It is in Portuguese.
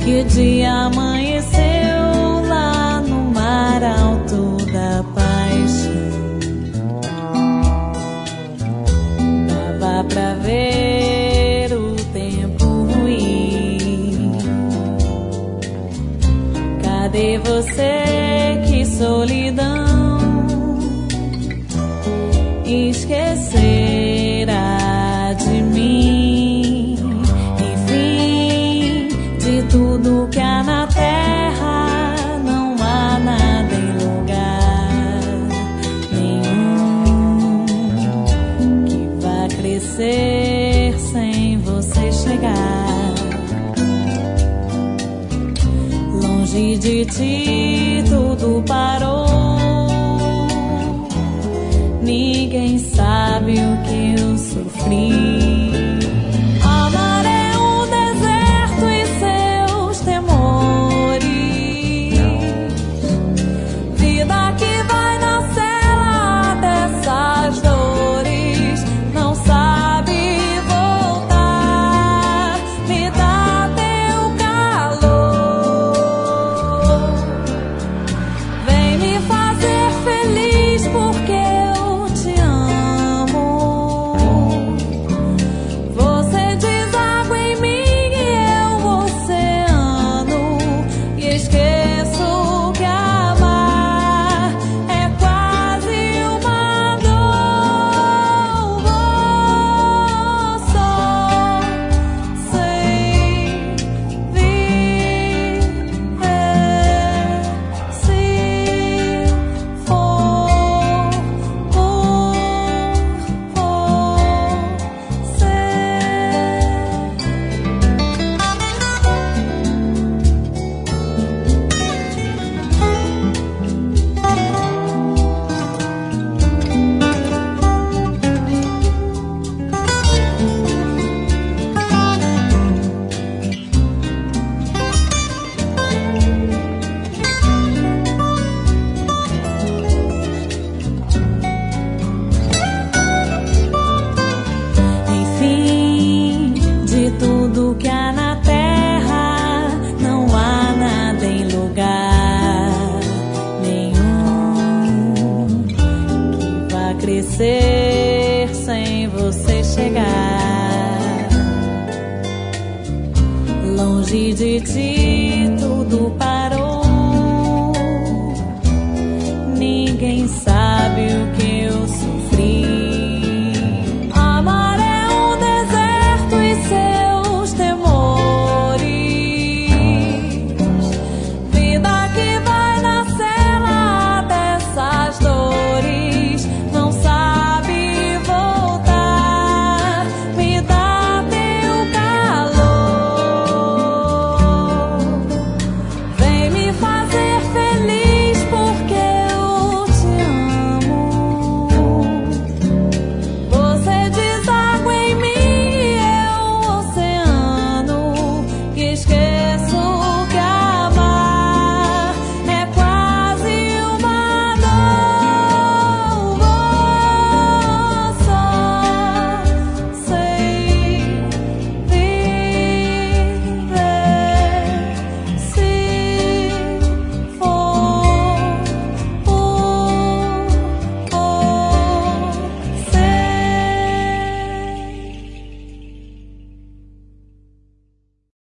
Que o dia amanheceu lá no mar alto da paixão. Dava pra ver o tempo ruim. Cadê você? Que solidão. Esquecerá de mim. Enfim, de tudo que há na terra, não há nada em lugar nenhum que vá crescer sem você chegar. Longe de ti tudo parou. Ninguém sabe o que eu sofri. Amar é um deserto e seus temores. Vida que vai na cela dessas dores. Não sabe voltar. Me dá teu calor. Vem me fazer feliz porque tudo que há na terra, não há nada em lugar nenhum que vá crescer sem você chegar. Longe de ti tudo parou.